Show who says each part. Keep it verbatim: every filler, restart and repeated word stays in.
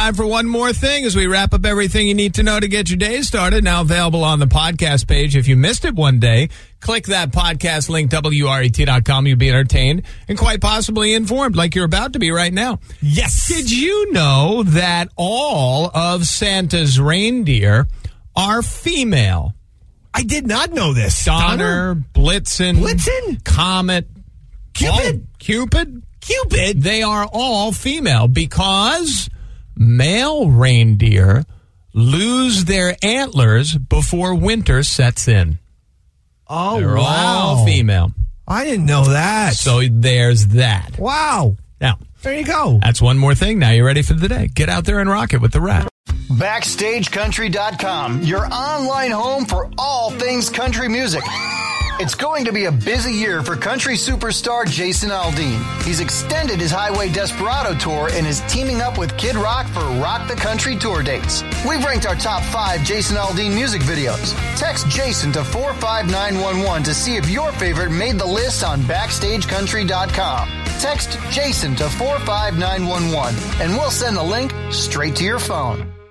Speaker 1: time for one more thing as we wrap up everything you need to know to get your day started. Now available on the podcast page. If you missed it one day, click that podcast link, W R E T dot com. You'll be entertained and quite possibly informed like you're about to be right now.
Speaker 2: Yes.
Speaker 1: Did you know that all of Santa's reindeer are female?
Speaker 2: I did not know this.
Speaker 1: Donner, Blitzen,
Speaker 2: Blitzen?
Speaker 1: Comet,
Speaker 2: Cupid?
Speaker 1: oh, Cupid?
Speaker 2: Cupid?
Speaker 1: They are all female because male reindeer lose their antlers before winter sets in.
Speaker 2: Oh,
Speaker 1: They're
Speaker 2: wow.
Speaker 1: all female.
Speaker 2: I didn't know that.
Speaker 1: So there's that.
Speaker 2: Wow.
Speaker 1: Now,
Speaker 2: there you go.
Speaker 1: that's one more thing. Now you're ready for the day. Get out there and rock it with the Rat.
Speaker 3: Backstage Country dot com, your online home for all things country music. It's going to be a busy year for country superstar Jason Aldean. He's extended his Highway Desperado tour and is teaming up with Kid Rock for Rock the Country tour dates. We've ranked our top five Jason Aldean music videos. Text Jason to four five nine one one to see if your favorite made the list on Backstage Country dot com. Text Jason to four five nine one one and we'll send the link straight to your phone.